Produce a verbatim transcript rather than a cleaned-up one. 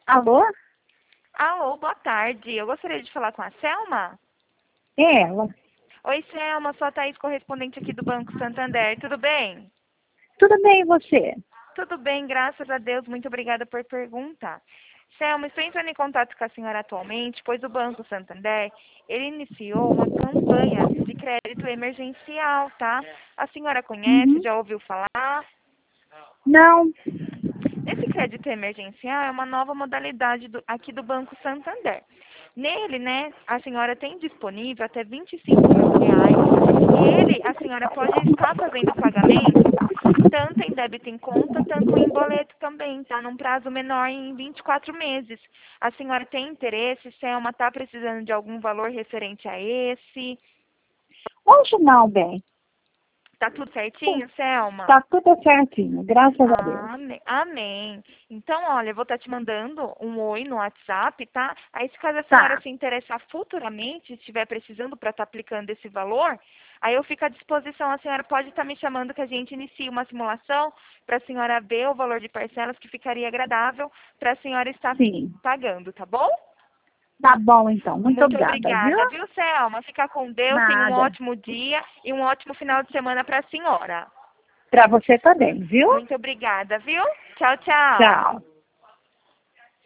Alô? Alô, boa tarde. Eu gostaria de falar com a Selma. É ela. Oi, Selma, sou a Thaís, correspondente aqui do Banco Santander. Tudo bem? Tudo bem, e você? Tudo bem, graças a Deus. Muito obrigada por perguntar. Selma, estou entrando em contato com a senhora atualmente, pois o Banco Santander, ele iniciou uma campanha de crédito emergencial, tá? A senhora conhece, Uhum. já ouviu falar? Não. Esse crédito emergencial é uma nova modalidade do- aqui do Banco Santander. Nele, né, a senhora tem disponível até vinte e cinco mil reais e ele, a senhora pode estar fazendo pagamento tanto em débito em conta, tanto em boleto também, tá? Num prazo menor em vinte e quatro meses. A senhora tem interesse, Selma, tá precisando de algum valor referente a esse? Hoje não, bem. Tá tudo certinho, Selma? Tá tudo certinho, graças a Deus. Amém. Amém. Então, olha, eu vou estar te mandando um oi no WhatsApp, tá? Aí, se caso a senhora Tá. se interessar futuramente, estiver precisando para estar aplicando esse valor, aí eu fico à disposição. A senhora pode estar me chamando que a gente inicie uma simulação para a senhora ver o valor de parcelas que ficaria agradável para a senhora estar Sim. pagando, tá bom? Tá bom, então. Muito Muito obrigada, viu? obrigada, viu, Selma? Fica com Deus, tenha um Nada. ótimo dia e um ótimo final de semana para a senhora. Pra você também, viu? Muito obrigada, viu? Tchau, tchau. Tchau.